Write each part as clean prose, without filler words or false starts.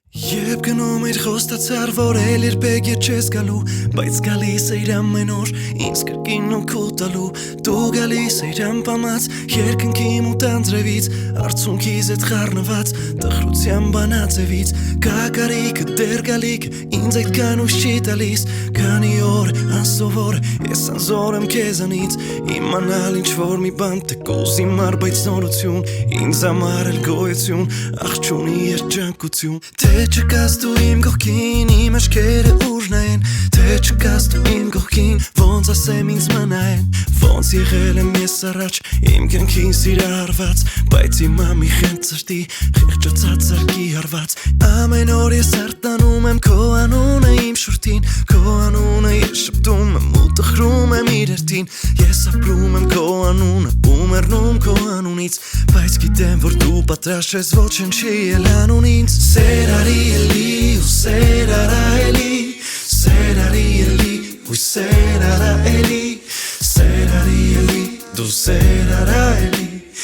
Երբ գնում էր խոստացար, որ էլ երբեք ետ չես գալու, բայց գալիս էր ամեն օր ինձ կրկին օգուտ տալու, դու գալիս էր անպամած երկնքի մութանձրևից, արցունքիս հետ խառնված տխրության բանաձևից, կակարիքը դեռ գալիքը ինձ այդքան ուշ չի տալիս, քանի օր անսովոր ես անզոր եմ քեզանից, իմանալ ինչ որ մի բան թեկուզ իմար բայց նորություն, ինձ համար էլ գոյություն, աղջունի երջանկություն, Թե չկաս դու իմ կողքին, իմ աչքերը ուր նայեն, Թե չկաս դու իմ կողքին, ոնց ասեմ ինձ մնայեն, Ոնց եղել եմ ես առաջ, իմ կյանքին սիրահարված, Բայց հիմա մի խենթ սրտի, խեղճացած զարկի հարված, Ամեն օր ես արտանում եմ քո անունը իմ շուրթին, Քո անունը ես շպտում եմ ու տխրում եմ իրերտին, Ես ապրում եմ քո անունը ու մեռնում քո անունից, Բայց գիտեմ որ դու պատրաստ ես ոչնչի էլ անուն ինձ, Սերարի էլի ու սերարա էլի, Սերարի էլի ու սերարա էլի, Սերարի էլի դու սերարա էլի,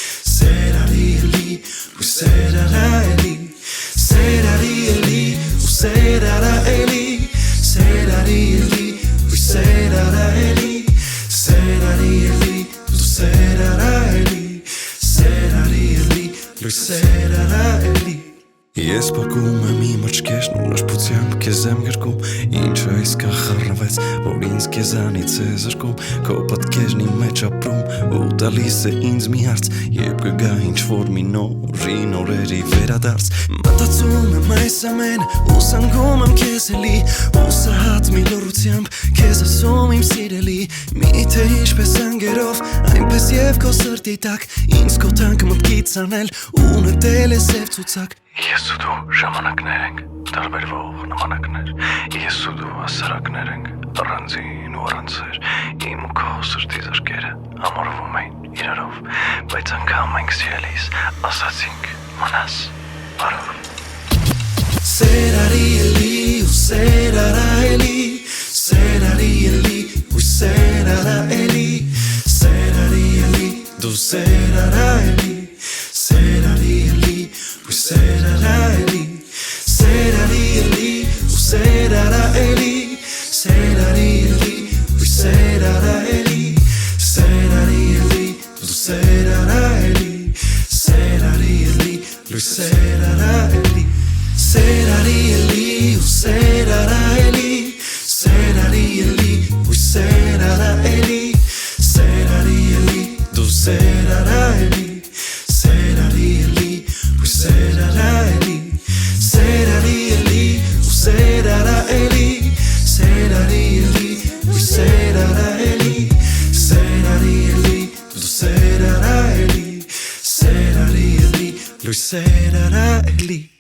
Սերարի էլի ու սերարա էլի, Սերարի էլի ու սերարա էլի, Սերարի էլի ու սերարա էլի, Սերարի էլի դու սերարա էլի, Սերարի էլի ու սերարա էլի Ես պակում եմ իմ աչքերն ու նրբությամբ քեզ եմ գրկում, Ինչը այսքան խառնվեց, որ ինձ քեզանից է զրկում, Քո պատկերն իմ մեջ ապրում ու տալիս է ինձ մի հարց, Երբ կգա ինչ-որ մի նորին օրերի վերադարձ, Մտածում եմ այս ամենը ու սանգում եմ քեզ էլի, Ու սահատ մի լռությամբ քեզ ասում իմ սիրելի, Միթե ինչպես անգերով, այնպես և քո սրտի տակ, Ինձ քո թանկ մտքից անել ու նետել է սև ցուցակ, Ես ու դու ժամանակներ ենք, տարբերվող նմանակներ, Ես ու դու ասարակներ ենք, առանձին ու առանձեր, Իմ ու քո սրտի զրկերը համարվում էին իրարով, Բայց անգամ մենք սիրելիս ասացինք մնաս բարով Սերարի էլի ու սերարա էլի, Սերարի էլի ու սերարա էլի, Սերարի էլի դու սերարա էլի, Սերարի էլի ու սերարա էլի, Սերարի էլի ու սերարա էլի, Սերարի էլի ու սերարա էլի, Սերարի էլի դու սերարա էլի, Սերարի էլի ու սերարա էլի, Սերարի էլի ու սերարա էլի, Սերարի էլի ու սերարա էլի, Սերարի էլի դու սերարա էլի, Սերարի էլի ու սերարա էլի, Սերարի էլի ու սերարա էլի, Սերարի էլի ու սերարա էլի, Սերարի էլի դու սերարա էլի, Սերարի էլի ու սերարա էլի